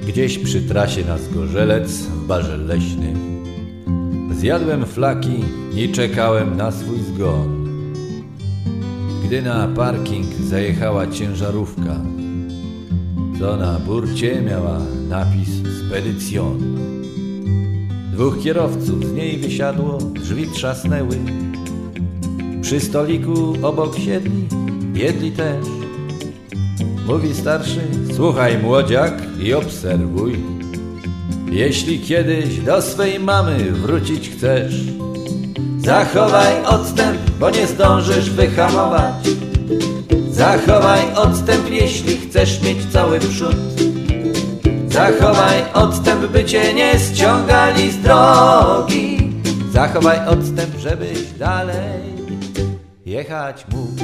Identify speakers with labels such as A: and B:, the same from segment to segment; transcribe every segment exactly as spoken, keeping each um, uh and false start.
A: Gdzieś przy trasie na Zgorzelec w barze leśnym zjadłem flaki i czekałem na swój zgon, gdy na parking zajechała ciężarówka, co na burcie miała napis Spedycjon. Dwóch kierowców z niej wysiadło, drzwi trzasnęły. Przy stoliku obok siedli, jedli też. Mówi starszy: słuchaj młodziak i obserwuj. Jeśli kiedyś do swej mamy wrócić chcesz, zachowaj odstęp, bo nie zdążysz wyhamować. Zachowaj odstęp, jeśli chcesz mieć cały przód. Zachowaj odstęp, by cię nie ściągali z drogi. Zachowaj odstęp, żebyś dalej jechać mógł.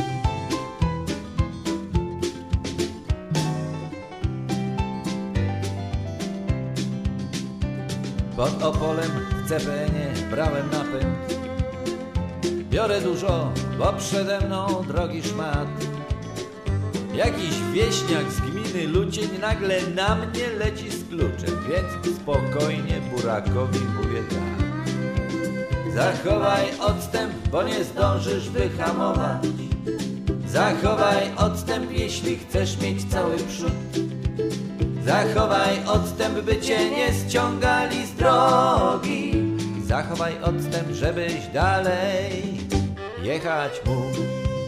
A: Pod Opolem w C P N-ie brałem napęd. Biorę dużo, bo przede mną drogi szmat. Jakiś wieśniak z gminy Lucień nagle na mnie leci z kluczem, więc spokojnie burakowi mówię tak. Zachowaj odstęp, bo nie zdążysz wyhamować. Zachowaj odstęp, jeśli chcesz mieć cały przód. Zachowaj odstęp, by cię nie ściągali z drogi. Zachowaj odstęp, żebyś dalej jechać mógł.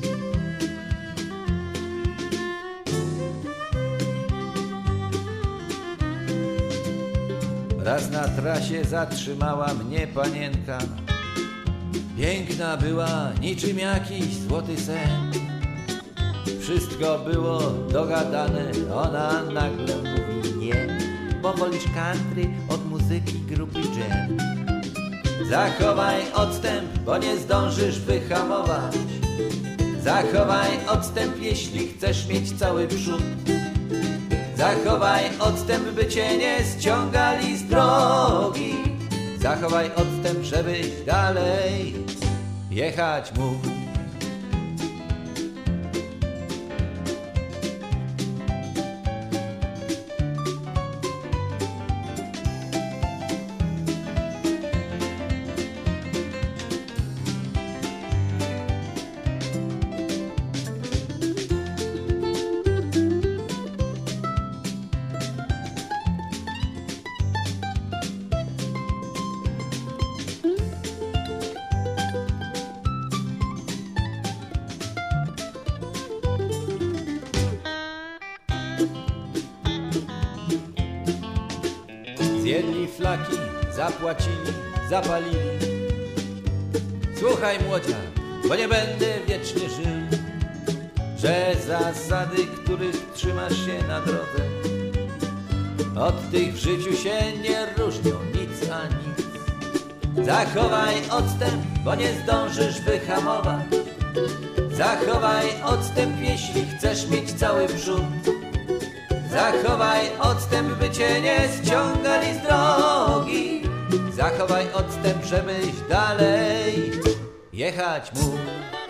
A: Raz na trasie zatrzymała mnie panienka. Piękna była, niczym jakiś złoty sen. Wszystko było dogadane, ona nagle mówi nie, bo wolisz country od muzyki grupy Jam. Zachowaj odstęp, bo nie zdążysz wyhamować. Zachowaj odstęp, jeśli chcesz mieć cały przód. Zachowaj odstęp, by cię nie ściągali z drogi. Zachowaj odstęp, żebyś dalej jechać mógł. Zjedli flaki, zapłacili, zapalili. Słuchaj młodziak, bo nie będę wiecznie żył, że zasady, których trzymasz się na drodze, od tych w życiu się nie różnią nic a nic. Zachowaj odstęp, bo nie zdążysz wyhamować. Zachowaj odstęp, jeśli chcesz mieć cały przód. Zachowaj odstęp, by cię nie ściągali z drogi. Zachowaj odstęp, żebyś dalej jechać mógł.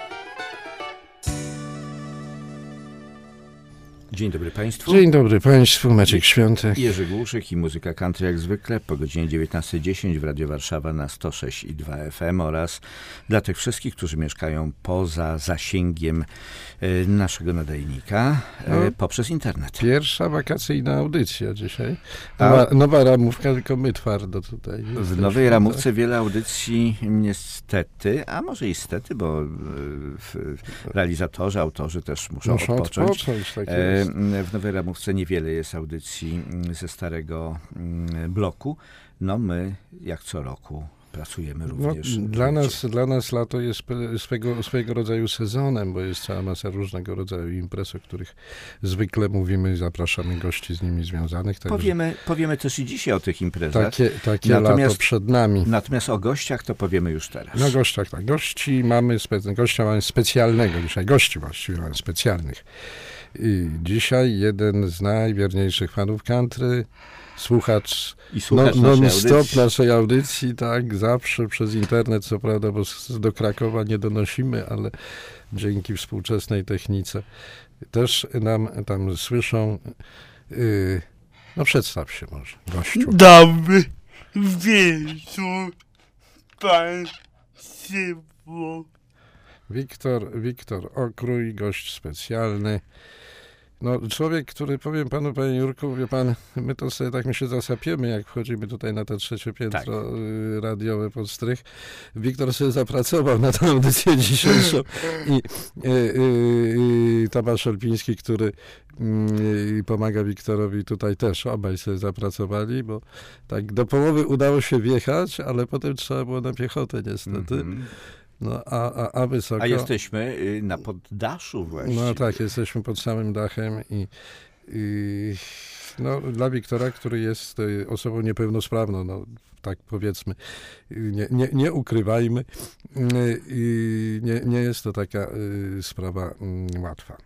B: Dzień dobry Państwu.
C: Dzień dobry Państwu, Maciek Świątek.
B: Jerzy Głuszyk i muzyka country jak zwykle po godzinie dziewiętnasta dziesięć w Radio Warszawa na sto sześć i dwa F M oraz dla tych wszystkich, którzy mieszkają poza zasięgiem y, naszego nadajnika y, no, poprzez internet.
C: Pierwsza wakacyjna audycja dzisiaj. Nowa, nowa ramówka, tylko my twardo tutaj.
B: W nowej ramówce tak. Wiele audycji niestety, a może i stety, bo y, realizatorzy, autorzy też muszą, muszą odpocząć. odpocząć tak jest. W nowej ramówce niewiele jest audycji ze starego bloku. No my, jak co roku, pracujemy również.
C: No, dla, nas, dla nas lato jest swego, swego rodzaju sezonem, bo jest cała masa różnego rodzaju imprez, o których zwykle mówimy i zapraszamy gości z nimi związanych. Tak
B: powiemy, powiemy też i dzisiaj o tych imprezach.
C: Takie, takie lato przed nami.
B: Natomiast o gościach to powiemy już teraz.
C: No gościach, tak. Gości mamy, spe, gościa mamy specjalnego dzisiaj. Gości właściwie mamy specjalnych. I dzisiaj jeden z najwierniejszych fanów country, słuchacz,
B: I słuchacz
C: no, non-stop
B: naszej,
C: naszej audycji, tak, zawsze przez internet, co prawda, bo do Krakowa nie donosimy, ale dzięki współczesnej technice też nam tam słyszą. Yy, No przedstaw się może, gościu.
D: Dobry wieczór Państwu.
C: Wiktor, Wiktor Okrój, gość specjalny. No, człowiek, który, powiem panu, panie Jurku, wie pan, my to sobie tak my się zasapiemy, jak wchodzimy tutaj na to trzecie piętro tak. radiowe pod strych. Wiktor sobie zapracował na tę audycję dzisiejszą i y, y, Tomasz Olpiński, który y, pomaga Wiktorowi tutaj też, obaj sobie zapracowali, bo tak do połowy udało się wjechać, ale potem trzeba było na piechotę niestety. Mm-hmm. No, a, a, a wysoko...
B: A jesteśmy na poddaszu właśnie.
C: No tak, jesteśmy pod samym dachem i, i no, dla Wiktora, który jest osobą niepełnosprawną, no tak powiedzmy, nie, nie, nie ukrywajmy, i nie, nie jest to taka sprawa łatwa.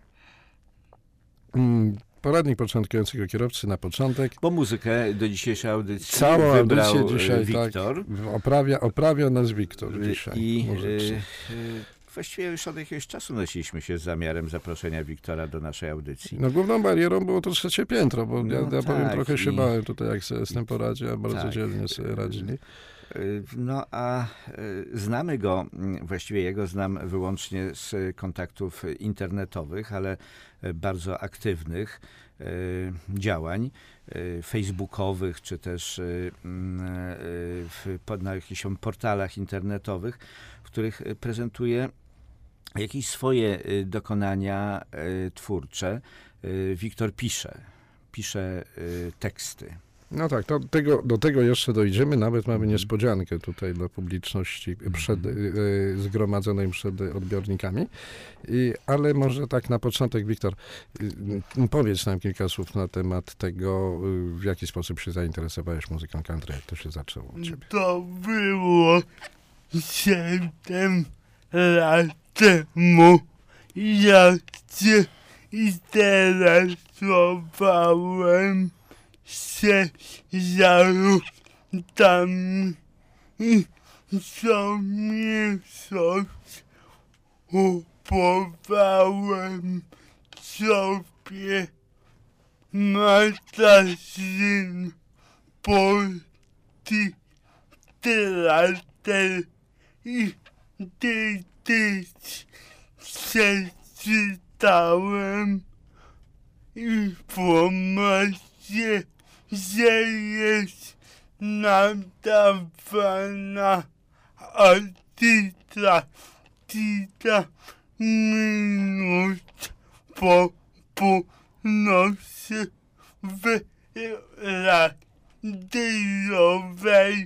C: Poradnik początkującego kierowcy na początek.
B: Bo muzykę do dzisiejszej audycji
C: Całą
B: wybrał
C: audycję dzisiaj,
B: Wiktor.
C: Tak, oprawia, oprawia nas Wiktor dzisiaj.
B: I y, właściwie już od jakiegoś czasu nosiliśmy się z zamiarem zaproszenia Wiktora do naszej audycji.
C: No główną barierą było to trzecie piętro, bo
B: no
C: ja, ja
B: tak,
C: powiem, trochę się
B: i...
C: bałem tutaj, jak sobie z tym poradzi, a bardzo tak. dzielnie sobie radzili.
B: No a znamy go, właściwie jego znam wyłącznie z kontaktów internetowych, ale bardzo aktywnych działań facebookowych, czy też na jakichś portalach internetowych, w których prezentuje jakieś swoje dokonania twórcze. Wiktor pisze, pisze teksty.
C: No tak, to tego, do tego jeszcze dojdziemy. Nawet mamy niespodziankę tutaj dla publiczności przed, y, zgromadzonej przed odbiornikami. I, ale może tak na początek, Wiktor, y, powiedz nam kilka słów na temat tego, y, w jaki sposób się zainteresowałeś muzyką country, jak to się zaczęło u ciebie.
D: To było siedem lat temu. Ja się interesowałem się zarównami i co miesiąc kupowałem sobie magazyn Polski Teatr i kiedyś przeczytałem informację, że jest nadawana audycja kilka minut po północy w radiowej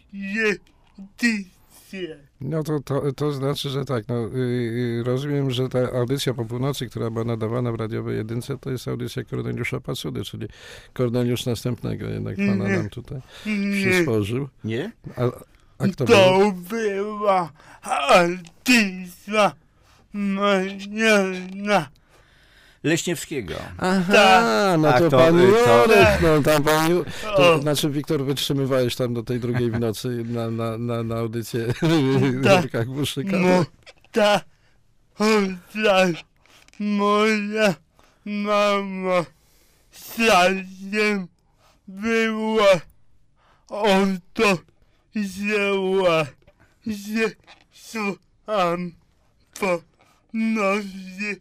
D: edycji.
C: No to, to, to znaczy, że tak, no, yy, rozumiem, że ta audycja po północy, która była nadawana w radiowej jedynce, to jest audycja Korneliusza Pacudy, czyli Korneliusz następnego jednak pana nam tutaj przysporzył.
B: Nie?
C: A, a kto
D: to
C: był?
D: była audycja Mariana
B: Leśniewskiego.
C: Aha, no to,
B: to
C: pan
B: to-
C: Jurek, no tam pan Ju- to
D: O.
C: znaczy, Wiktor, wytrzymywałeś tam do tej drugiej w nocy na, na, na, na audycję w
D: Tak.
C: Jurkach Buszyka.
D: No ta audycja moja mama zdaniem była o to, że że słucham po nocy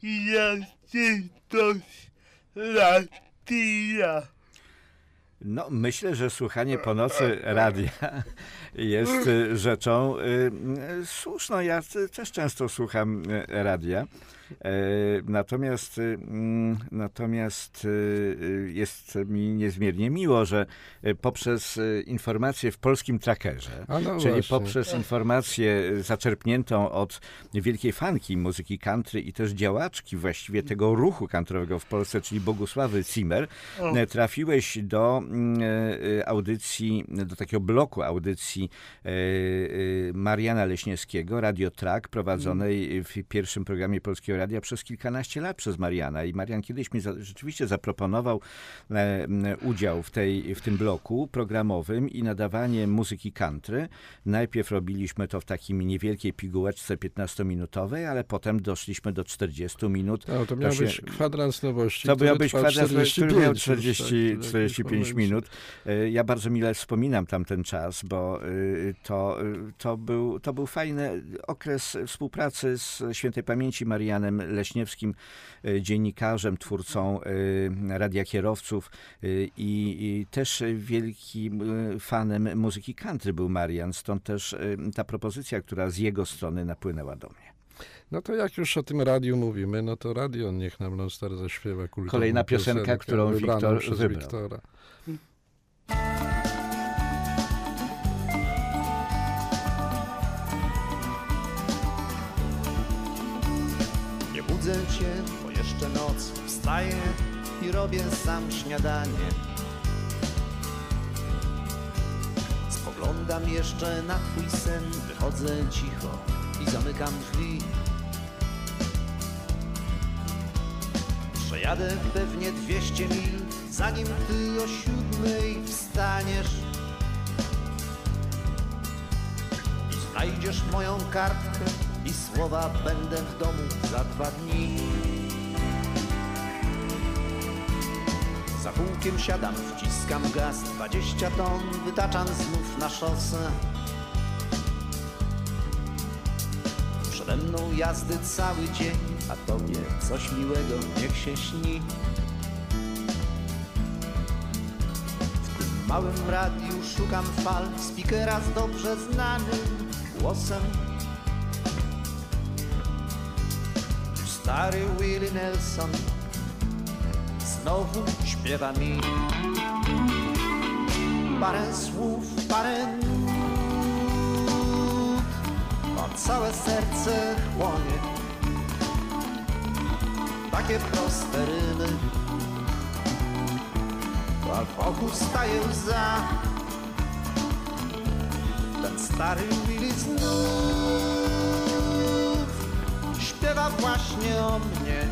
D: jakiegoś radia.
B: No, myślę, że słuchanie po nocy radia jest y, rzeczą y, y, słuszną. Ja y, też często słucham y, radia. E, natomiast y, mm, natomiast y, y, jest mi niezmiernie miło, że y, poprzez y, informację w polskim trackerze,
C: A no
B: czyli
C: właśnie.
B: poprzez informację zaczerpniętą od wielkiej fanki muzyki country i też działaczki właściwie tego ruchu country'owego w Polsce, czyli Bogusławy Zimmer,
D: O.
B: e, trafiłeś do mm, e, audycji, do takiego bloku audycji e, e, Mariana Leśniewskiego, Radio Track, prowadzonej w pierwszym programie Polskiego Radia przez kilkanaście lat przez Mariana i Marian kiedyś mi za, rzeczywiście zaproponował e, udział w, tej, w tym bloku programowym i nadawanie muzyki country. Najpierw robiliśmy to w takiej niewielkiej pigułeczce piętnastominutowej, ale potem doszliśmy do czterdziestu minut.
C: No, to miał to się, być kwadrans nowości.
B: To miał być kwadrans nowości, który miał czterdzieści, tak, czterdzieści pięć minut. Ja bardzo mile wspominam tamten czas, bo to, to, był, to był fajny okres współpracy z świętej pamięci Marianem Leśniewskim, dziennikarzem, twórcą Radia Kierowców i, i też wielkim fanem muzyki country był Marian, stąd też ta propozycja, która z jego strony napłynęła do mnie.
C: No to jak już o tym radiu mówimy, no to radio niech nam Lone Star zaśpiewa kultową
B: Kolejna piosenka,
C: piosenkę,
B: którą Wiktor
C: przez
B: wybrał.
C: Wiktora.
E: Nie budzę cię, bo jeszcze noc, wstaję i robię sam śniadanie. Spoglądam jeszcze na twój sen, wychodzę cicho i zamykam drzwi. Przejadę pewnie dwieście mil, zanim ty o siódmej wstaniesz i znajdziesz moją kartkę i słowa będę w domu za dwa dni. Za kółkiem siadam, wciskam gaz, dwadzieścia ton wytaczam znów na szosę. Przede mną jazdy cały dzień, a tobie coś miłego niech się śni. W tym małym radiu szukam fal, speakera z dobrze znanym głosem. Stary Willie Nelson znowu śpiewa mi. Parę słów, parę nut, a całe serce chłonie. Takie proste rymy, a wokół staje łza. Ten stary Willie znów śpiewa właśnie o mnie.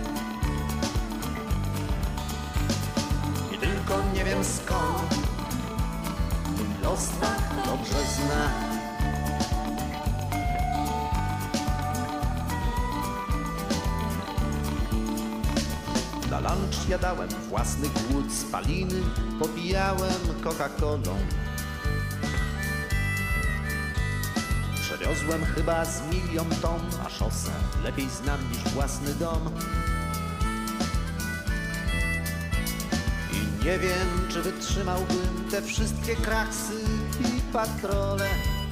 E: I tylko nie wiem skąd mój los tak dobrze zna. Na lunch jadałem własny głód, spaliny popijałem Coca-Colą. Przewiozłem chyba z milion ton, a szosę lepiej znam niż własny dom. I nie wiem, czy wytrzymałbym te wszystkie kraksy i patrole.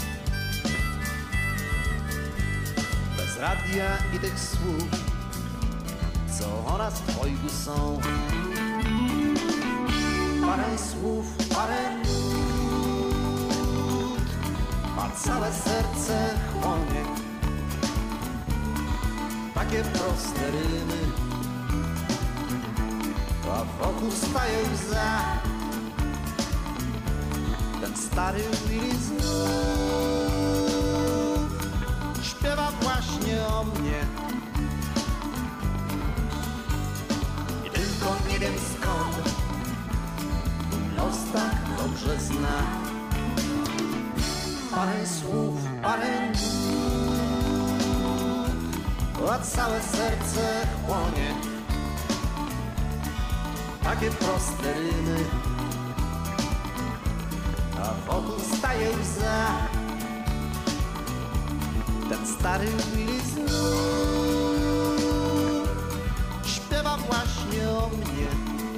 E: Bez radia i tych słów, co o nas dwojgu są. Parę słów, parę nut, a całe serce chłonie. Takie proste rymy, a wokół staje łza. Ten stary Willie znów śpiewa właśnie o mnie. I tylko nie wiem skąd mój los tak dobrze zna. Parę słów, parę nut, a całe serce chłonie. Takie proste rymy, a wokół staje łza. Ten stary Willie znów śpiewa właśnie o mnie.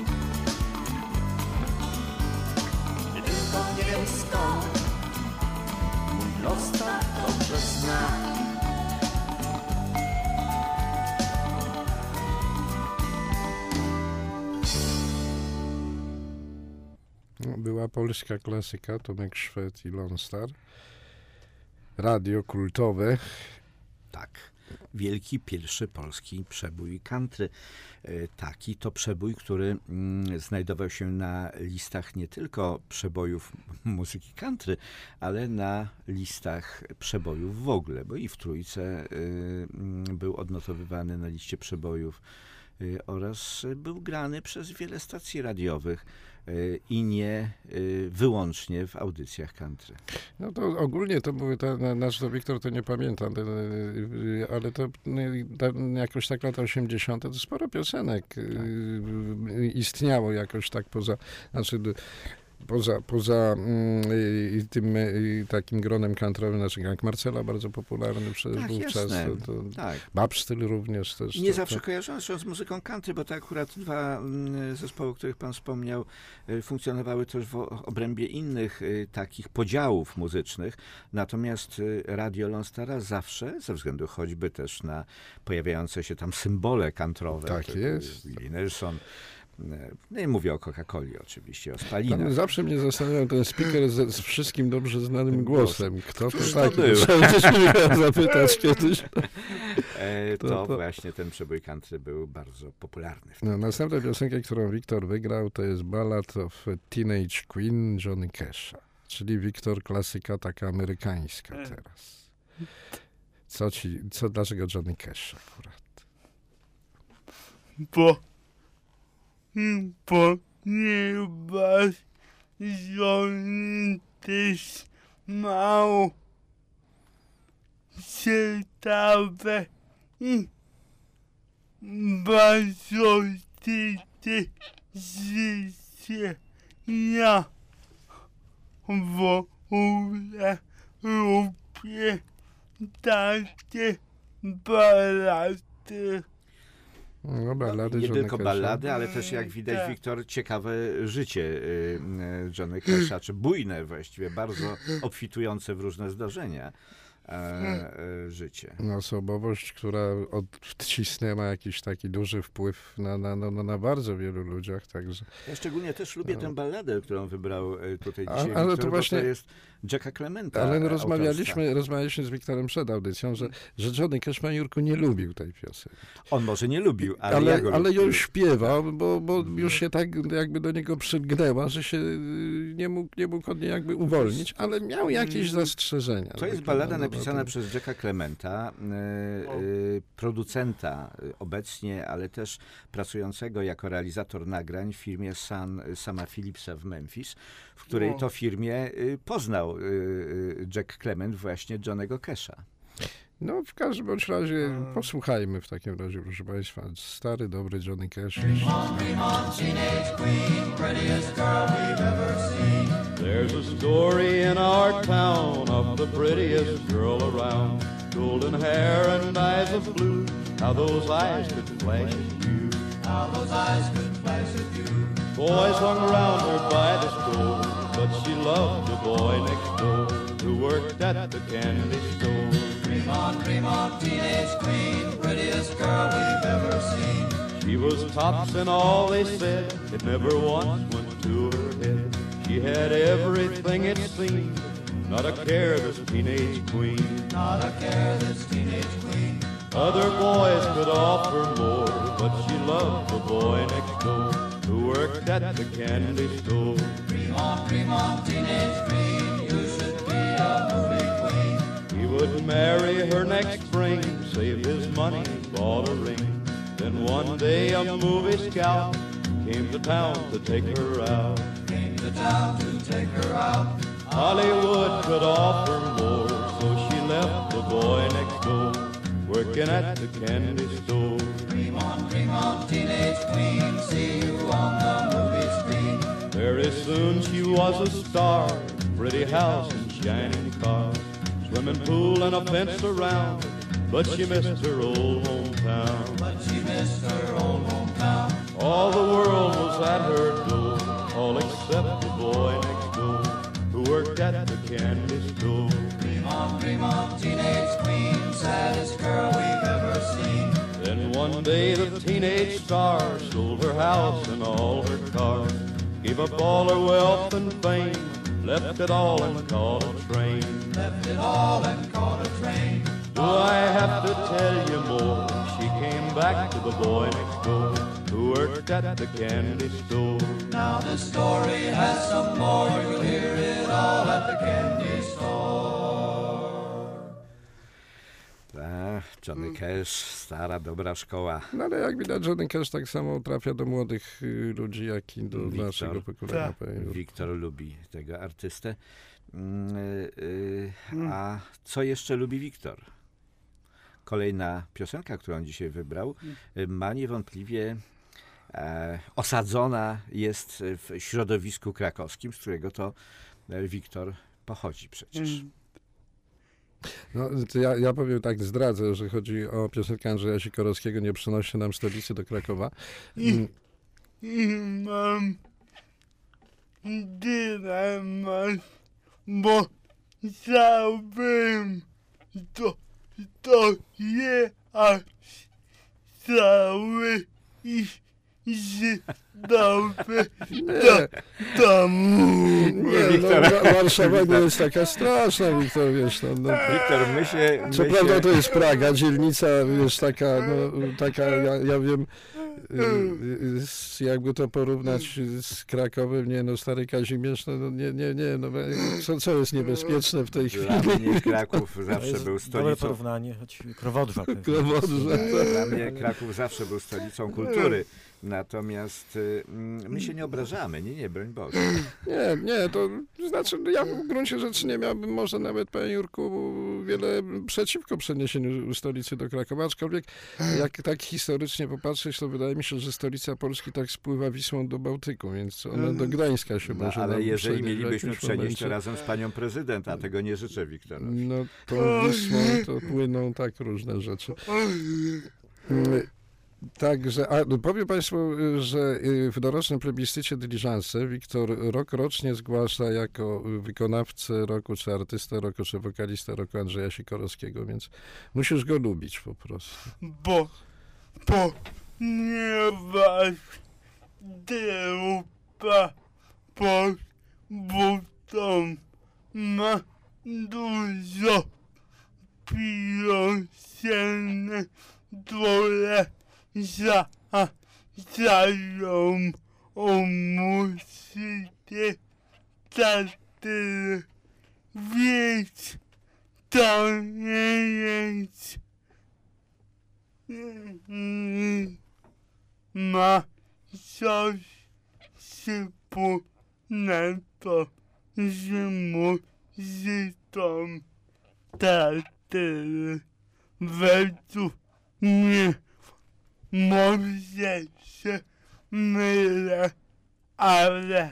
E: I tylko nie wiem skąd mój los tak dobrze zna.
C: Była polska klasyka, Tomek Szwed i Lone Star. Radio kultowe.
B: Tak. wielki, pierwszy polski przebój country. Taki to przebój, który znajdował się na listach nie tylko przebojów muzyki country, ale na listach przebojów w ogóle, bo i w Trójce był odnotowywany na liście przebojów oraz był grany przez wiele stacji radiowych i nie wyłącznie w audycjach country.
C: No to ogólnie to były, te, nasz to Wiktor to nie pamiętam, ale to jakoś tak lata osiemdziesiąte to sporo piosenek tak. istniało jakoś tak poza, znaczy poza, poza y, tym y, takim gronem country'owym, znaczy jak Marcela bardzo popularny przez
B: tak,
C: wówczas, to, to
B: tak.
C: Babsztyl również też.
B: Nie
C: to,
B: zawsze
C: to...
B: kojarzone są z muzyką country, bo to akurat dwa zespoły, o których pan wspomniał, funkcjonowały też w obrębie innych takich podziałów muzycznych, natomiast Radio Lone Stara zawsze, ze względu choćby też na pojawiające się tam symbole country'owe,
C: tak jest.
B: Willie Nelson. No i mówię o Coca-Coli oczywiście, o spalinach.
C: Tam zawsze mnie zastanawiał ten speaker z, z wszystkim dobrze znanym głosem. Kto to
B: taki?
C: To trzeba zapytać kiedyś.
B: E, to, to, to właśnie ten przebój country był bardzo popularny.
C: No, następna piosenka, którą Wiktor wygrał, to jest Ballad of Teenage Queen Johnny Casha. Czyli Wiktor, klasyka taka amerykańska teraz. Co ci, co, dlaczego Johnny Cash akurat?
D: Bo ponieważ Johnny też miał ciekawe i bardzo ciekawe życie. Ja w ogóle lubię takie ballady.
C: No, ballady
B: nie
C: Johnny
B: tylko
C: Casha.
B: ballady, ale też jak widać, Wiktor, ciekawe życie Johnny Casha, czy bujne właściwie, bardzo obfitujące w różne zdarzenia e, życie.
C: No, osobowość, która odcisnęła jakiś taki duży wpływ na, na, na, na bardzo wielu ludziach, także...
B: Ja szczególnie też lubię
C: no.
B: tę balladę, którą wybrał tutaj dzisiaj
C: A, ale
B: Wiktor,
C: to właśnie...
B: to jest Jacka Clementa.
C: Ale rozmawialiśmy, rozmawialiśmy z Wiktorem przed audycją, że, że Johnny Cash, panie Jurku, nie lubił tej piosenki.
B: On może nie lubił, ale,
C: ale,
B: ja go
C: ale ją
B: lubię.
C: śpiewał, bo, bo już się tak jakby do niego przygnęła, że się nie mógł, nie mógł od niej jakby uwolnić, ale miał jakieś zastrzeżenia.
B: To jest ballada napisana przez Jacka Clementa, e, e, producenta obecnie, ale też pracującego jako realizator nagrań w firmie Sun, Sama Phillipsa w Memphis, w której to firmie poznał Jack Clement właśnie Johnnego Casha.
C: No w każdym bądź razie posłuchajmy w takim razie, proszę państwa, stary, dobry Johnny Cash.
F: There's a story in our town of the prettiest girl around. Golden hair and eyes of blue, how those eyes could flash at you. How those eyes could flash at you. Boys hung around her by the store, but she loved the boy next door who worked at the candy store. Dream on, dream on, teenage queen, prettiest girl we've ever seen. She was tops in all they said, it never once went to her head. She had everything it seemed, not a care this teenage queen. Not a care this teenage queen. Other boys could offer more, but she loved the boy next door who worked at the candy store. Dream on, dream on, teenage queen, you should be a movie queen. He would marry her next spring, save his money, bought a ring. Then one day a movie scout came to town to take her out. Came to town to take her out. Hollywood could offer more, so she left the boy next door, working at the candy store. Dream on, dream on, teenage queen, see you on the movie screen. Very soon she was a star, pretty house and shining car, swimming pool and a fence around, but she missed her old hometown. But she missed her old hometown. All the world was at her door, all except the boy next door who worked at the candy store. Dream on, dream on, teenage queen, saddest girl we've ever seen. Then one day the teenage star sold her house and all her cars, gave up all her wealth and fame, left it all and caught a train. Left it all and caught a train. Do I have to tell you more? She came back to the boy next door who worked at the candy store.
G: Now the story has some more. You'll hear it all at the candy store.
B: A, Johnny Cash, stara, dobra szkoła.
C: No ale jak widać, Johnny Cash tak samo trafia do młodych y, ludzi, jak i do
B: Wiktor,
C: naszego pokolenia.
B: Wiktor lubi tego artystę. Mm, y, y, a co jeszcze lubi Wiktor? Kolejna piosenka, którą on dzisiaj wybrał, y, ma niewątpliwie e, osadzona jest w środowisku krakowskim, z którego to e, Wiktor pochodzi przecież.
C: No, to ja, ja powiem tak, zdradzę, że chodzi o piosenkę Andrzeja Sikorowskiego, Nie przynosi nam stolicy do Krakowa.
D: I, i mam dylemat, bo chciałbym to, to je aż cały i i dobrze do domu.
C: Nie, no, Wa- Warszawa nie jest taka straszna, Wiktor, wiesz, no, no.
B: Wiktor, my się...
C: Co
B: my
C: prawda
B: się...
C: to jest Praga, dzielnica, wiesz, taka, no, taka, ja, ja wiem, y, y, z- jakby to porównać z Krakowem, nie, no, Stary Kazimierz, no, no nie, nie, nie, no, co, co jest niebezpieczne w tej
B: Dla
C: chwili?
B: mnie Kraków
H: To
B: zawsze
H: jest
B: był
H: dobre
B: stolicą...
H: porównanie, choć Krowodrza. pewnie.
C: Krowodrza.
B: Dla mnie Kraków zawsze był stolicą kultury. Natomiast y, mm, my się nie obrażamy, nie, nie, broń Boże.
C: Nie, nie, to znaczy, ja w gruncie rzeczy nie miałbym może nawet, panie Jurku, wiele przeciwko przeniesieniu stolicy do Krakowa, aczkolwiek jak tak historycznie popatrzeć, to wydaje mi się, że stolica Polski tak spływa Wisłą do Bałtyku, więc ona do Gdańska się
B: No,
C: może
B: ale
C: nam
B: jeżeli
C: przenieść w
B: mielibyśmy
C: jakimś
B: przenieść
C: momencie.
B: to razem z panią prezydent, a tego nie życzę Wiktorowi.
C: No to Wisłą to płyną tak różne rzeczy. Także, a powiem Państwu, że w dorocznym plebiscycie Diligencé Wiktor rok rocznie zgłasza jako wykonawcę roku, czy artystę roku, czy wokalistę roku Andrzeja Sikorowskiego, więc musisz go lubić po prostu.
D: Bo, ponieważ grupa pod budą ma dużo piosenek, które za, zają o muzyce teatry, więc to nie jest ma coś wspólnego z muzyką teatry. Według mnie może się mylę, ale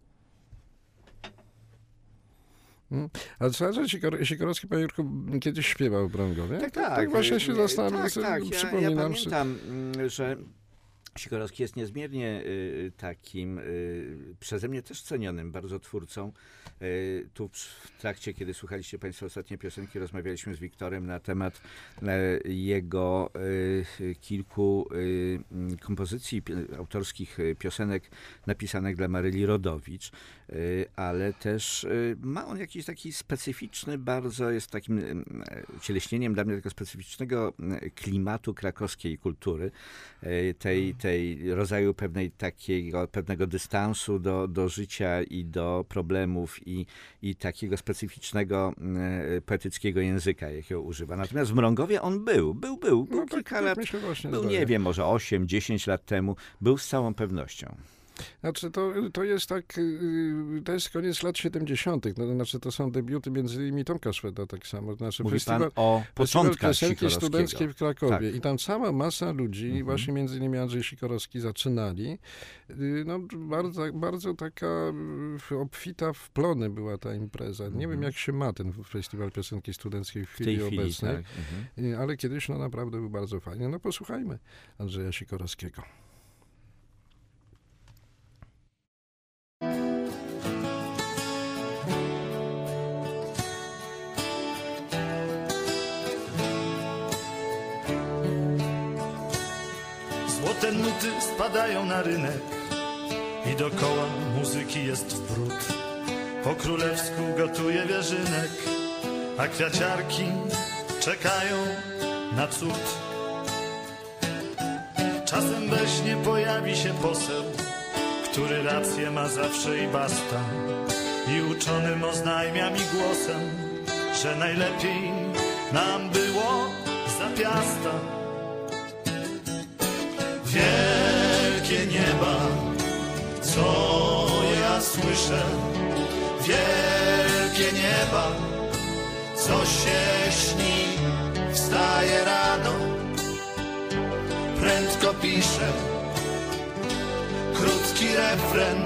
C: A trzeba, że Sikor- Sikorowski, panie Jurku, kiedyś śpiewał w Brągowie?
B: Tak, tak.
C: właśnie się zastanawiam,
B: tak,
C: sobie
B: tak. Ja,
C: przypominam.
B: ja
C: że-
B: pamiętam, mm, że Sikorowski jest niezmiernie y, takim y, przeze mnie też cenionym bardzo twórcą. Y, tu w, w trakcie, kiedy słuchaliście Państwo ostatnie piosenki, rozmawialiśmy z Wiktorem na temat y, jego y, kilku y, kompozycji pi- autorskich y, piosenek napisanych dla Maryli Rodowicz, y, ale też y, ma on jakiś taki specyficzny, bardzo jest takim y, cieleśnieniem dla mnie tego specyficznego y, klimatu krakowskiej kultury, y, tej tej rodzaju pewnej takiego, pewnego dystansu do, do życia i do problemów i, i takiego specyficznego e, poetyckiego języka, jakiego używa. Natomiast w Mrągowie on był, był, był, był
C: No, tak,
B: kilka
C: tak
B: lat,
C: mi się właśnie
B: był
C: zdaje.
B: nie wiem, może osiem, dziesięć lat temu, był z całą pewnością.
C: Znaczy to, to jest tak, yy, to jest koniec lat siedemdziesiątych. No, znaczy to są debiuty między innymi Tomka Szweda tak samo. Znaczy
B: Mówi
C: festiwal,
B: pan o
C: festiwal
B: początkach
C: piosenki
B: Sikorowskiego.
C: studenckiej w Krakowie.
B: Tak.
C: I tam cała masa ludzi,
B: Mhm.
C: właśnie między innymi Andrzej Sikorowski zaczynali. Yy, no bardzo, bardzo taka yy, obfita w plony była ta impreza. Nie
B: Mhm.
C: wiem jak się ma ten festiwal piosenki studenckiej w
B: W
C: chwili
B: tej chwili,
C: obecnej.
B: tak. Mhm.
C: Yy, ale kiedyś no naprawdę był bardzo fajny. No posłuchajmy Andrzeja Sikorowskiego.
I: Złote nuty spadają na rynek i dokoła muzyki jest wbród. Po królewsku gotuje wierzynek, a kwiaciarki czekają na cud. Czasem we śnie pojawi się poseł, który rację ma zawsze i basta. I uczonym oznajmia mi głosem, że najlepiej nam było za Piasta. Wielkie nieba, co ja słyszę, wielkie nieba, co się śni, wstaje rano, prędko pisze krótki refren,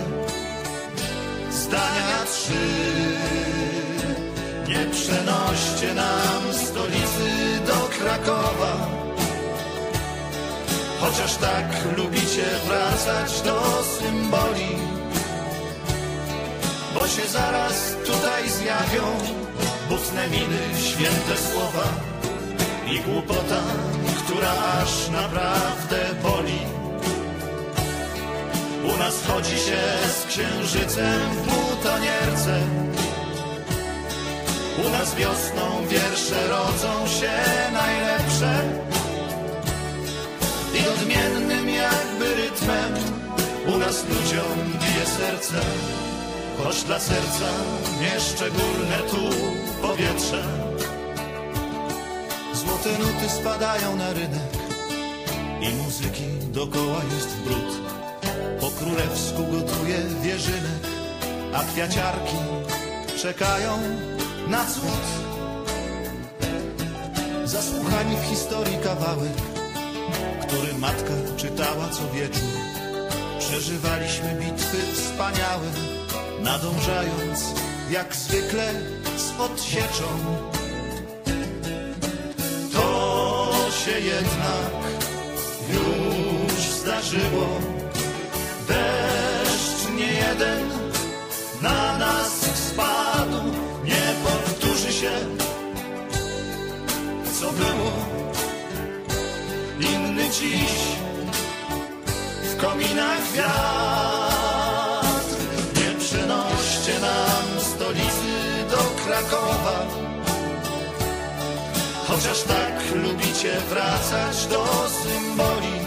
I: zdania trzy. Nie przenoście nam stolicy do Krakowa, chociaż tak lubicie wracać do symboli, bo się zaraz tutaj zjawią butne miny, święte słowa i głupota, która aż naprawdę boli. U nas chodzi się z księżycem w butonierce, u nas wiosną wiersze rodzą się najlepsze i odmiennym jakby rytmem u nas ludziom bije serce, choć dla serca nieszczególne tu powietrze. Złote nuty spadają na rynek i muzyki dokoła jest brud. Po królewsku gotuje wierzynek, a kwiaciarki czekają na cud. Zasłuchani w historii kawałek, który matka czytała co wieczór. Przeżywaliśmy bitwy wspaniałe, nadążając jak zwykle z odsieczą. To się jednak już zdarzyło, deszcz nie jeden na nas spadł, nie powtórzy się, co było. Inny dziś w kominach wiatr, nie przenoście nam stolicy do Krakowa, chociaż tak lubicie wracać do symboli,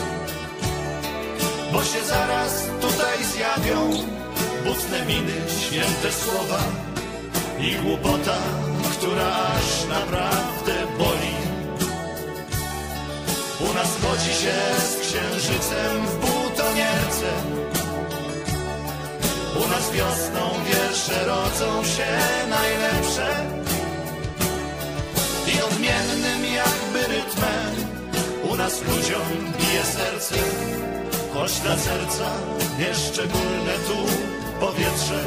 I: bo się zaraz tutaj zjawią butne miny, święte słowa i głupota, która aż naprawdę boli. U nas chodzi się z księżycem w butonierce, u nas wiosną wiersze rodzą się najlepsze i odmiennym jakby rytmem u nas ludziom bije serce, choć dla serca nieszczególne tu powietrze.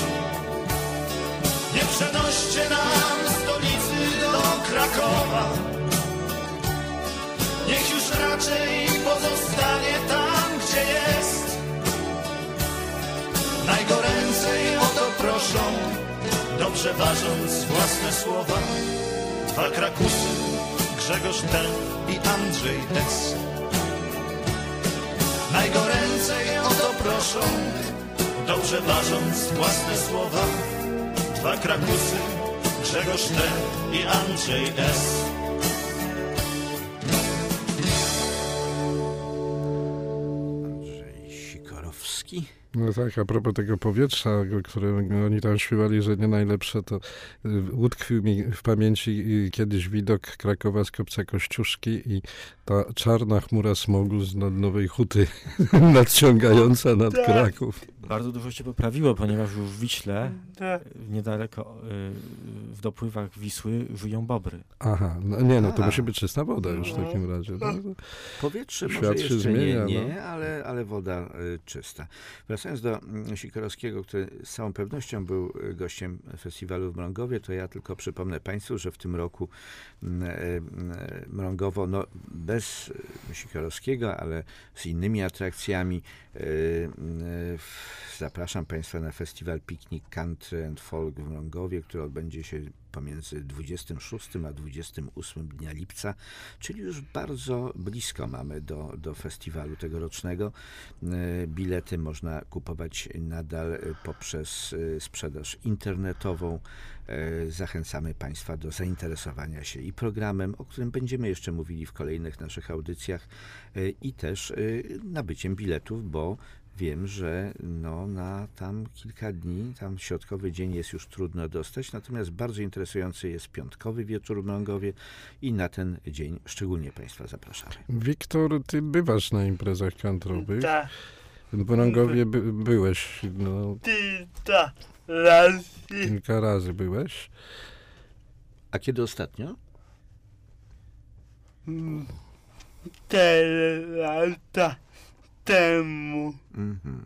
I: Nie przenoście nam stolicy do Krakowa, niech już raczej pozostanie tam, gdzie jest. Najgoręcej o to proszą, dobrze ważąc własne słowa, dwa Krakusy, Grzegorz T. i Andrzej S. Najgoręcej o to proszą, dobrze ważąc własne słowa, dwa Krakusy, Grzegorz T. i Andrzej S.
B: Andrzej Sikorowski.
C: No tak, a propos tego powietrza, o którym oni tam śpiewali, że nie najlepsze, to utkwił mi w pamięci kiedyś widok Krakowa z kopca Kościuszki i ta czarna chmura smogu z Nowej Huty nadciągająca nad
D: Tak.
C: Kraków.
H: Bardzo dużo się poprawiło, ponieważ już w Wiśle,
D: Tak.
H: niedaleko y, w dopływach Wisły, żyją bobry.
C: Aha, no nie, no to
B: A.
C: musi być czysta woda już w takim razie. No, to
B: Powietrze
C: Świat
B: może
C: się
B: jeszcze
C: zmienia,
B: nie,
C: no.
B: nie ale, ale woda y, czysta. Wracając do mm, Sikorowskiego, który z całą pewnością był y, gościem festiwalu w Mrągowie, to ja tylko przypomnę Państwu, że w tym roku y, y, Mrągowo, no bez y, Sikorowskiego, ale z innymi atrakcjami y, y, w zapraszam Państwa na festiwal Picnic Country and Folk w Mrągowie, który odbędzie się pomiędzy dwudziestym szóstym a dwudziestym ósmym dnia lipca, czyli już bardzo blisko mamy do, do festiwalu tegorocznego. Bilety można kupować nadal poprzez sprzedaż internetową. Zachęcamy Państwa do zainteresowania się i programem, o którym będziemy jeszcze mówili w kolejnych naszych audycjach, i też nabyciem biletów, bo wiem, że no, na tam kilka dni, tam środkowy dzień jest już trudno dostać, natomiast bardzo interesujący jest piątkowy wieczór w Mrągowie i na ten dzień szczególnie Państwa zapraszamy.
C: Wiktor, ty bywasz na imprezach country'owych.
D: Tak.
C: W Mrągowie by, byłeś. No,
D: Kilka razy.
C: Kilka razy byłeś.
B: A kiedy ostatnio?
D: Cztery lata temu.
B: Mhm.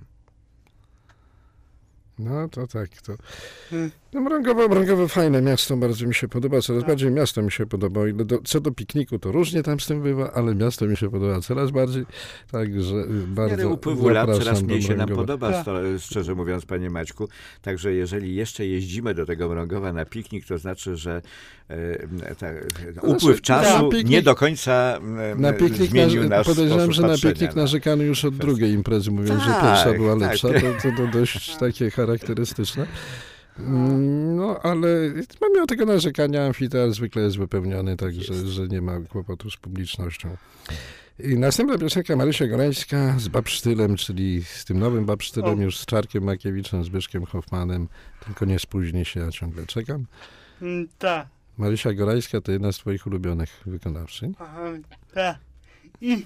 C: No to tak, to... No Mrągowo, Mrągowo fajne miasto, bardzo mi się podoba, coraz bardziej miasto mi się podoba. O ile do, co do pikniku, to różnie tam z tym bywa, ale miasto mi się podoba coraz bardziej, także bardzo
B: W upływu lat coraz mniej się nam
C: Mrągowa.
B: podoba, sto, szczerze mówiąc, panie Maćku. Także jeżeli jeszcze jeździmy do tego Mrągowa na piknik, to znaczy, że e, ta, upływ
C: znaczy,
B: czasu
C: piknik,
B: nie do końca e,
C: na piknik
B: zmienił nasz
C: podejrzewam, że na
B: patrzenia
C: piknik
B: na
C: narzekano już od
B: kwestię.
C: drugiej imprezy, mówiąc,
B: Tak,
C: że pierwsza była
B: tak.
C: lepsza. To, to, to dość takie charakterystyczne. No, ale mimo tego narzekania amfiteatr zwykle jest wypełniony, także że nie ma kłopotu z publicznością. I następna piosenka Marysia Gorańska z Babsztylem, czyli z tym nowym Babsztylem,
D: O.
C: już z Czarkiem Makiewiczem, Zbyszkiem Hoffmanem. Tylko nie spóźni się, ja ciągle czekam.
D: Tak.
C: Marysia Gorańska to jedna z twoich ulubionych wykonawczyń.
D: Tak. I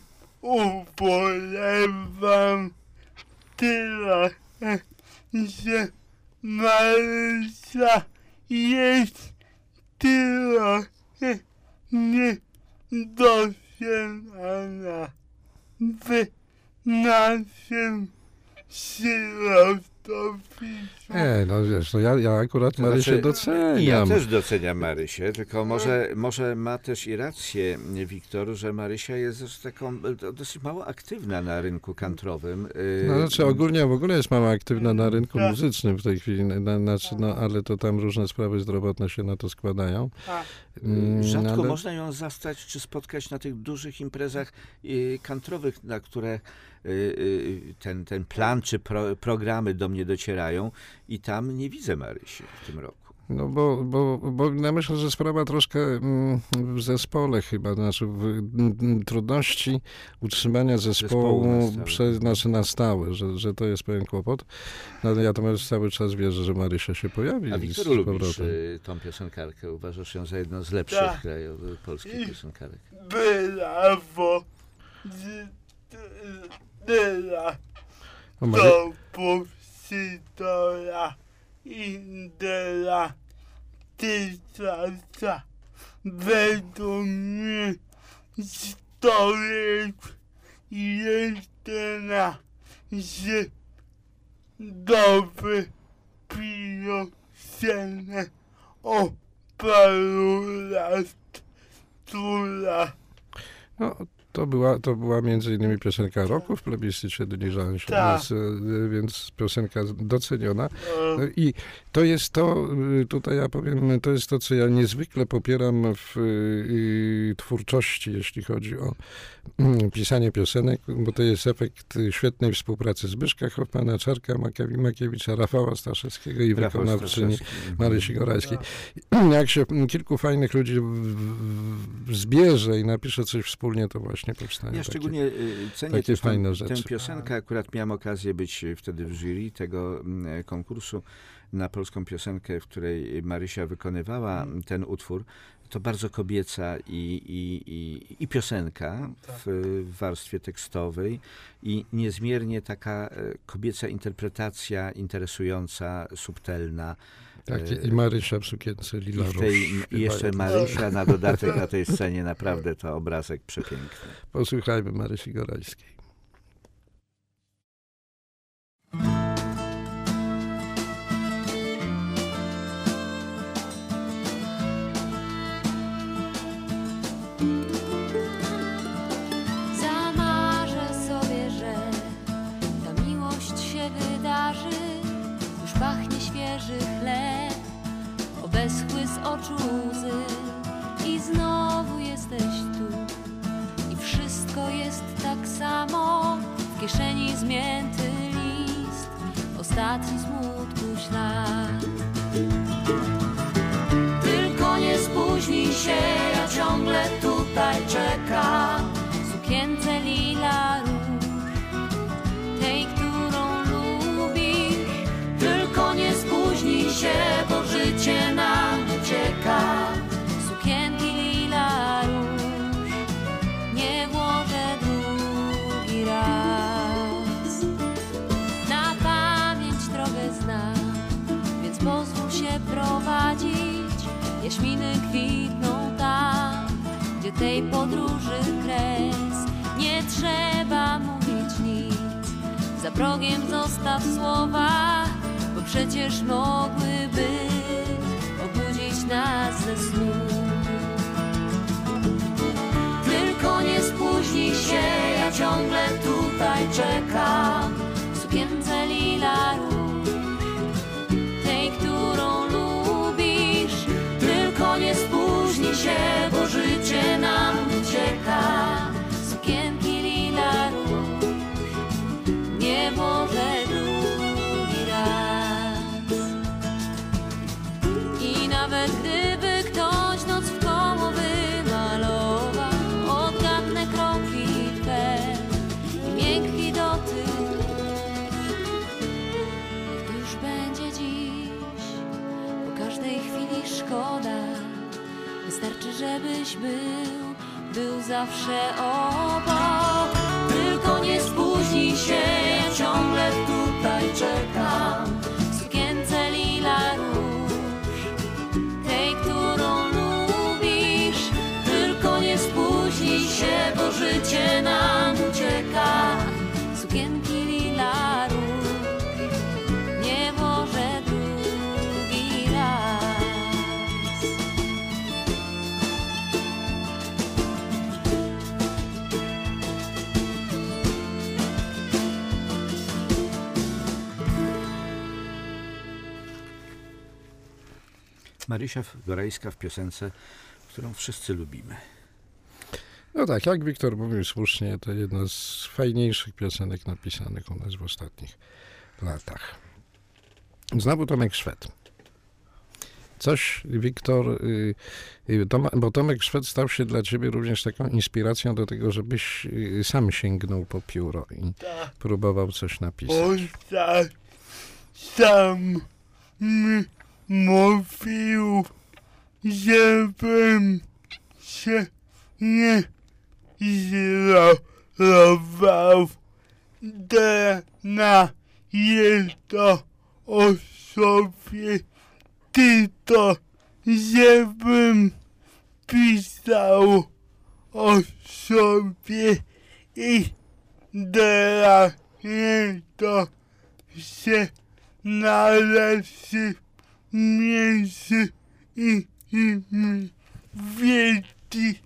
D: ubolewam tyle, że Marysia jest tyle niedocielana w naszym środowisku.
C: Nie, no wiesz, no ja, ja akurat
B: To
C: Marysię
B: znaczy,
C: doceniam.
B: Ja też doceniam Marysię, tylko może, może ma też i rację Wiktor, że Marysia jest też taką dosyć mało aktywna na rynku kantrowym.
C: No znaczy ogólnie w ogóle jest mało aktywna na rynku muzycznym w tej chwili, na, znaczy, no, ale to tam różne sprawy zdrowotne się na to składają. Mm,
B: Rzadko
C: ale...
B: można ją zastać czy spotkać na tych dużych imprezach y, kantrowych, na które y, y, ten, ten plan czy pro, programy do mnie docierają i tam nie widzę Marysi w tym roku.
C: No bo, bo, bo ja myślę, że sprawa troszkę mm, w zespole chyba, znaczy w, m, trudności utrzymania zespołu,
B: Zespołu na stałe.
C: Przez, znaczy na stałe, że, że to jest pewien kłopot. No, ale ja to cały czas wierzę, że Marysia się pojawi.
B: A
C: z
B: Wiktor, lubisz
C: powrotem.
B: y, tą piosenkarkę? Uważasz ją za jedną z lepszych
D: Tak.
B: krajowych polskich piosenkarek?
D: Brawo. Tyle.
C: O, Mary...
D: Kompozytora Indela Tysiąca. Według mnie historyk jeszcze na że dobry piosenek o paru lat która.
C: No, to była, to była między innymi piosenka roku w plebiscycie Dni Żańsia,
D: Tak.
C: więc, y, więc piosenka doceniona. No I to jest to, y, tutaj ja powiem, to jest to, co ja niezwykle popieram w y, twórczości, jeśli chodzi o y, pisanie piosenek, bo to jest efekt świetnej współpracy Zbyszka Hoffmana, Czarka Makiewi- Makiewicza, Rafała Staszewskiego i
B: Rafał
C: wykonawczyni
B: Staszewski.
C: Marysi Gorańskiej. Jak się kilku fajnych ludzi w, w, zbierze i napisze coś wspólnie, to właśnie powstaje.
B: Ja
C: takie,
B: szczególnie y, cenię
C: takie
B: też tę,
C: fajne
B: tę
C: rzeczy.
B: piosenkę. Akurat miałem okazję być wtedy w jury tego mm, konkursu na polską piosenkę, w której Marysia wykonywała ten utwór. To bardzo kobieca i, i, i, i piosenka w, w warstwie tekstowej i niezmiernie taka e, kobieca interpretacja, interesująca, subtelna.
C: Tak, i Marysia w sukience
B: I,
C: Lila
B: w tej,
C: Róż
B: I jeszcze
C: śpiewają.
B: Marysia na dodatek na tej scenie, naprawdę to obrazek przepiękny.
C: Posłuchajmy Marysi Gorańskiej.
J: Zamarzę sobie, że ta miłość się wydarzy. świeży chleb, obeschły z oczu łzy i znowu jesteś tu. I wszystko jest tak samo, w kieszeni zmięty list, ostatni smutku ślad. Tylko nie spóźnij się, ja ciągle tutaj czekam, w sukience lila róż, tej, którą lubisz. Tylko nie spóźnij się, bo życie nam ucieka, sukienki lila róż nie włożę drugi raz. Na pamięć drogę znam, więc pozwól się prowadzić. Jaśminy kwitną tam, gdzie tej podróży kres. Nie trzeba mówić nic, za progiem zostaw słowa, bo przecież mogłyby obudzić nas ze snu. Tylko nie spóźnij się, ja ciągle tutaj czekam, w sukience lila róż, tej, którą lubisz. Tylko nie spóźnij się, bo życie nam ucieka, sukienki lila róż nie może drugi raz. I nawet gdyby ktoś noc w koło wymalował, odgadnę kroki twe i miękki dotyk. Niech to już będzie dziś, po każdej chwili szkoda. Wystarczy, żebyś był, był zawsze obok. Tylko nie spóźnij się, ja ciągle tutaj czekam, w sukience lila róż, tej, którą lubisz. Tylko nie spóźnij się, bo życie nam ucieka, sukienki lila róż nie włożę drugi raz.
B: Marysia Gorajska w piosence, którą wszyscy lubimy.
C: No tak, jak Wiktor mówił słusznie, to jedna z fajniejszych piosenek napisanych u nas w ostatnich latach. Znowu Tomek Szwed. Coś, Wiktor, y, y, Tom, bo Tomek Szwed stał się dla ciebie również taką inspiracją do tego, żebyś y, sam sięgnął po pióro i
D: tak.
C: próbował coś napisać.
D: On tak sam mi mówił, żebym się nie zrolował na jedno osobie, tylko żebym pisał o sobie i dla niego się należy między innymi wielki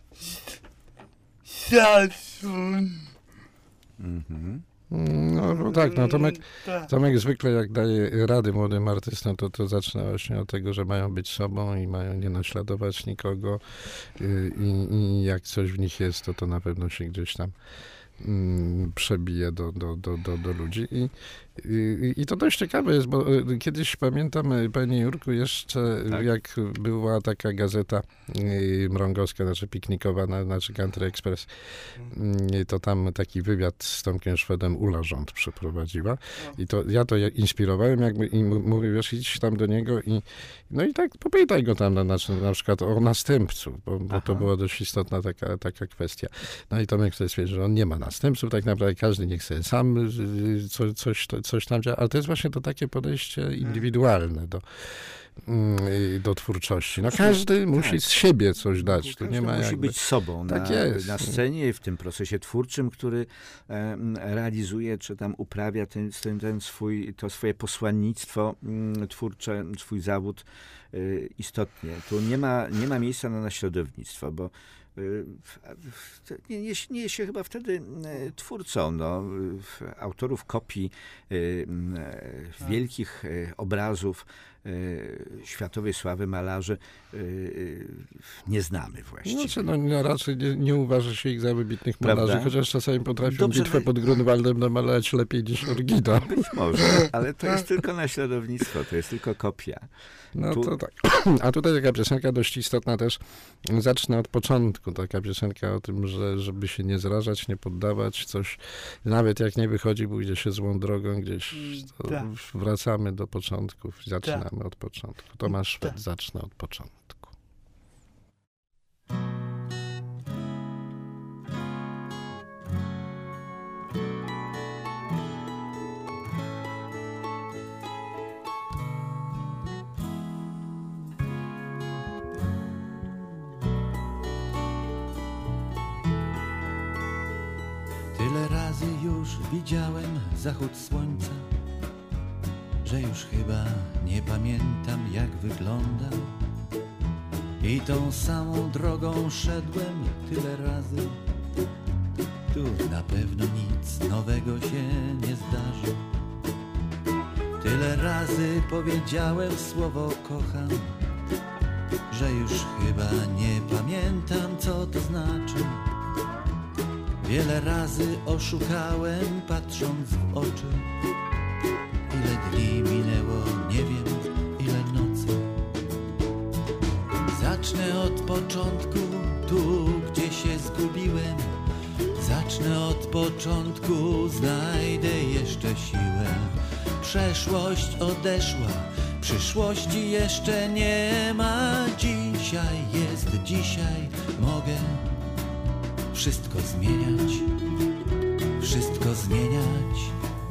D: szacun.
B: Mhm.
C: No, no tak, no Tomek, Tomek zwykle jak daje rady młodym artystom, to to zaczyna właśnie od tego, że mają być sobą i mają nie naśladować nikogo i, i jak coś w nich jest, to to na pewno się gdzieś tam mm, przebije do, do, do, do, do ludzi. I, i, I to dość ciekawe jest, bo kiedyś pamiętam, panie Jurku, jeszcze tak. jak była taka gazeta mrągowska, znaczy piknikowa, znaczy Country Express, to tam taki wywiad z Tomkiem Szwedem Ula Rząd przeprowadziła i to ja to inspirowałem jakby i mówię, wiesz, idź tam do niego i no i tak popytaj go tam na, na, na przykład o następcu, bo, bo to była dość istotna taka, taka kwestia. No i Tomek wtedy stwierdził, że on nie ma następców, tak naprawdę każdy niech sobie sam co, coś, coś tam działa, ale to jest właśnie to takie podejście indywidualne do do twórczości. No każdy tak. musi z siebie coś dać. To nie ma
B: musi
C: jakby...
B: być sobą
C: tak
B: na,
C: jest.
B: na scenie, w tym procesie twórczym, który e, realizuje, czy tam uprawia ten, ten, ten swój, to swoje posłannictwo m, twórcze, swój zawód e, istotnie. Tu nie ma, nie ma miejsca na naśladownictwo, bo nie, nie, nie jest się chyba wtedy twórcą, no, autorów kopii wielkich obrazów światowej sławy malarzy nie znamy właściwie.
C: Znaczy, no, raczej nie, nie uważa się ich za wybitnych malarzy,
B: Prawda?
C: chociaż czasami potrafią
B: Dobrze,
C: bitwę pod Grunwaldem namalować lepiej niż oryginał.
B: Być może, ale to jest tylko naśladownictwo, to jest tylko kopia.
C: No
B: tu...
C: to tak. A tutaj taka piosenka dość istotna też. Zacznę od początku. Taka piosenka o tym, że żeby się nie zrażać, nie poddawać, coś, nawet jak nie wychodzi, pójdzie się złą drogą gdzieś, to
D: Tak.
C: wracamy do początków, zaczynamy
D: Tak.
C: od początku. Tomasz Szwed,
D: Tak.
C: zacznę od początku.
A: Tyle razy już widziałem zachód słońca, że już chyba nie pamiętam, jak wyglądał. I tą samą drogą szedłem tyle razy. Tu na pewno nic nowego się nie zdarzy. Tyle razy powiedziałem słowo kocham, że już chyba nie pamiętam, co to znaczy. Wiele razy oszukałem, patrząc w oczy. Ile dni minęło, nie wiem, ile nocy. Zacznę od początku, tu gdzie się zgubiłem. Zacznę od początku, znajdę jeszcze siłę. Przeszłość odeszła, przyszłości jeszcze nie ma. Dzisiaj jest dzisiaj, mogę wszystko zmieniać, wszystko zmieniać.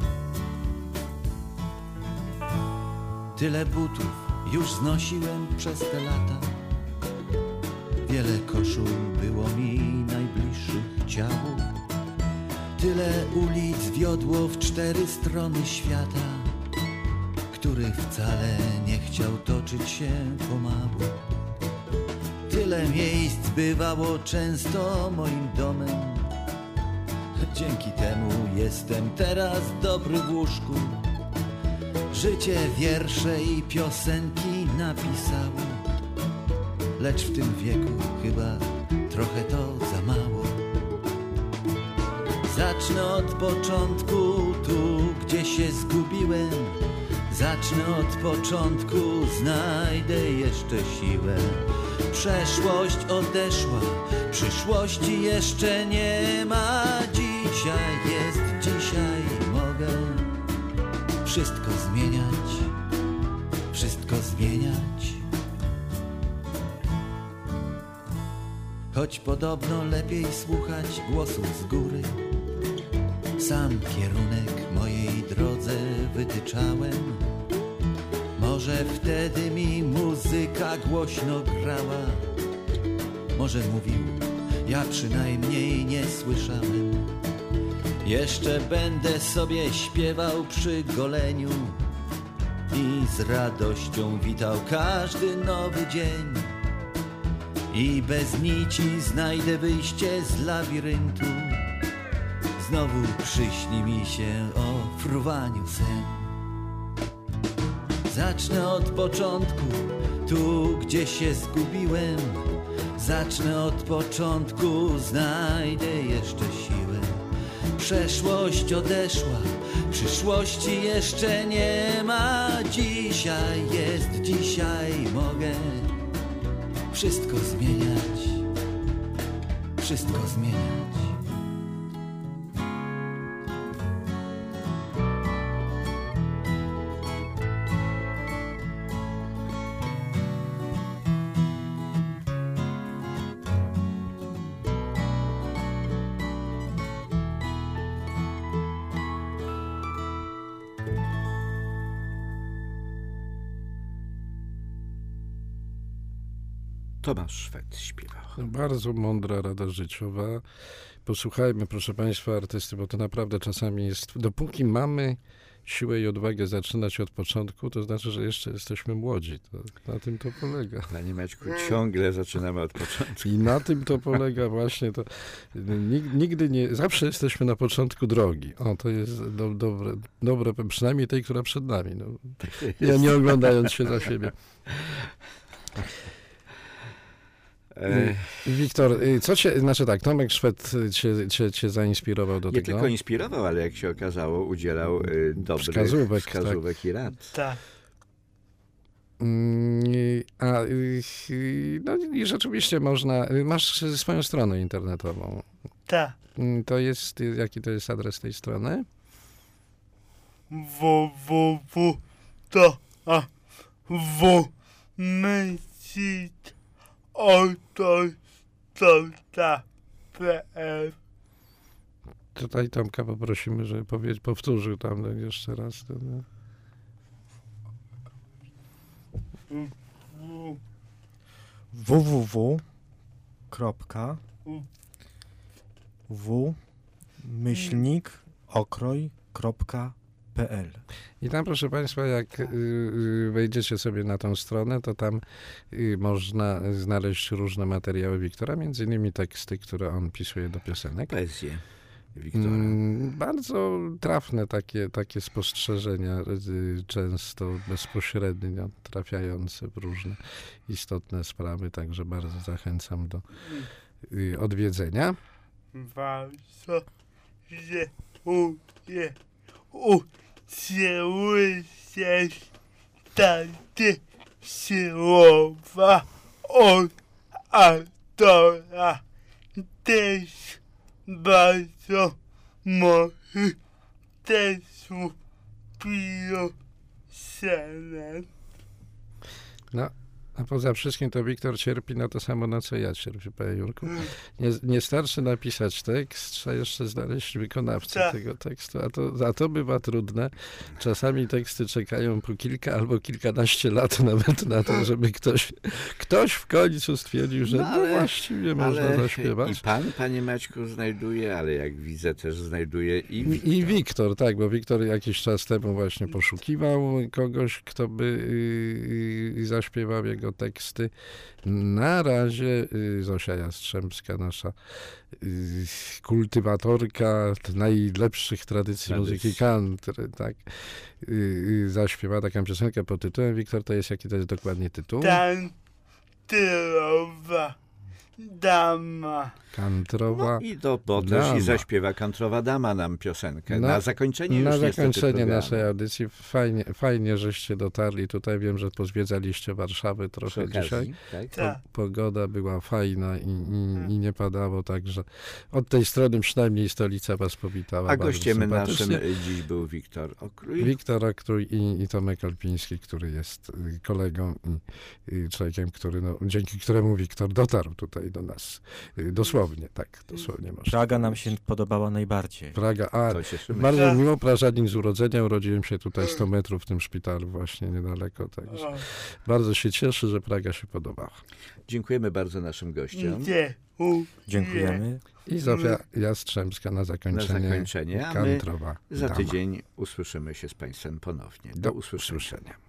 A: Tyle butów już znosiłem przez te lata. Wiele koszul było mi najbliższych ciału. Tyle ulic wiodło w cztery strony świata, który wcale nie chciał toczyć się pomału. Tyle miejsc bywało często moim domem. Dzięki temu jestem teraz dobry w łóżku. Życie wiersze i piosenki napisało, lecz w tym wieku chyba trochę to za mało. Zacznę od początku, tu gdzie się zgubiłem. Zacznę od początku, znajdę jeszcze siłę. Przeszłość odeszła, przyszłości jeszcze nie ma. Dzisiaj jest dzisiaj, mogę wszystko zmieniać, wszystko zmieniać. Choć podobno lepiej słuchać głosów z góry. Sam kierunek mojej drodze wytyczałem. Może wtedy mi muzyka głośno grała. Może mówił, ja przynajmniej nie słyszałem. Jeszcze będę sobie śpiewał przy goleniu i z radością witał każdy nowy dzień. I bez nici znajdę wyjście z labiryntu. Znowu przyśni mi się o fruwaniu sen. Zacznę od początku, tu gdzie się zgubiłem. Zacznę od początku, znajdę jeszcze siłę. Przeszłość odeszła, przyszłości jeszcze nie ma. Dzisiaj jest dzisiaj, mogę wszystko zmieniać, wszystko zmieniać.
B: Tomasz Szwed śpiewał.
C: No, bardzo mądra rada życiowa. Posłuchajmy, proszę Państwa, artysty, bo to naprawdę czasami jest, dopóki mamy siłę i odwagę zaczynać od początku, to znaczy, że jeszcze jesteśmy młodzi. To, na tym to polega.
B: Panie Maćku, ciągle zaczynamy od początku.
C: I na tym to polega właśnie. To, nigdy nie, zawsze jesteśmy na początku drogi. O, to jest do, dobre, dobre, przynajmniej tej, która przed nami. No, ja nie oglądając się za siebie. Wiktor, co cię, znaczy tak, Tomek Szwed cię, cię, cię zainspirował do
B: nie
C: tego?
B: Nie tylko inspirował, ale jak się okazało, udzielał y, dobrych wskazówek, wskazówek tak. i rad.
D: Tak.
C: A, no i rzeczywiście można, masz swoją stronę internetową.
D: Tak.
C: To jest, jaki to jest adres tej strony?
D: www to a w myślić oto kropka p l.
C: Tutaj Tomka poprosimy, żeby powie, powtórzył tam jeszcze raz. Ten,
H: www kropka w myślnik okroj kropka p l.
C: I tam, proszę Państwa, jak y, wejdziecie sobie na tą stronę, to tam y, można znaleźć różne materiały Wiktora, między innymi teksty, które on pisuje do piosenek.
B: Poezję Wiktora.
C: Mm, bardzo trafne takie, takie spostrzeżenia, y, często bezpośrednio trafiające w różne istotne sprawy, także bardzo zachęcam do y, odwiedzenia.
D: Bardzo, że umie usłyszeć takie słowa od autora. Też bardzo może też piosenek.
C: No. A poza wszystkim to Wiktor cierpi na to samo, na co ja cierpię, panie Jurku. Nie, nie starczy napisać tekst, trzeba jeszcze znaleźć wykonawcę
D: tak.
C: tego tekstu, a to, a to bywa trudne. Czasami teksty czekają po kilka albo kilkanaście lat nawet na to, żeby ktoś, ktoś w końcu stwierdził, że no, ale, no właściwie można
B: ale
C: zaśpiewać.
B: I pan, panie Maćku, znajduje, ale jak widzę, też znajduje i Wiktor.
C: I Wiktor, tak, bo Wiktor jakiś czas temu właśnie poszukiwał kogoś, kto by yy, yy, zaśpiewał jego teksty. Na razie y, Zosia Jastrzębska, nasza y, kultywatorka najlepszych tradycji
B: Tradycji.
C: muzyki country, tak, y, y, zaśpiewa taką piosenkę pod tytułem. Wiktor, to jest, jaki to jest dokładnie tytuł?
D: Kantrowa dama.
C: Kantrowa
B: no i to, bo
C: dama.
B: też i zaśpiewa Kantrowa dama nam piosenkę. Na, na zakończenie
C: Na
B: już
C: zakończenie naszej audycji. Fajnie, fajnie, żeście dotarli tutaj. Wiem, że pozwiedzaliście Warszawę trochę
B: okazji,
C: dzisiaj.
B: Tak?
C: Po, pogoda była fajna i, i, i nie padało, także od tej strony przynajmniej stolica was powitała.
B: A gościem naszym dziś był Wiktor Okrój.
C: Wiktor Okrój i, i Tomek Olpiński, który jest kolegą i, i człowiekiem, który, no, dzięki któremu Wiktor dotarł tutaj do nas. Dosłownie, tak, dosłownie można.
H: Praga nam się podobała najbardziej.
C: Praga, a bardzo miło, Prażanin z urodzenia, urodziłem się tutaj sto metrów w tym szpitalu właśnie niedaleko, także bardzo się cieszę, że Praga się podobała.
B: Dziękujemy bardzo naszym gościom.
H: Dziękujemy.
C: I Zofia Jastrzębska na zakończenie.
B: Na zakończenie, a
C: Kantrowa
B: my za
C: dama.
B: tydzień usłyszymy się z Państwem ponownie. Do, Do usłyszenia. usłyszenia.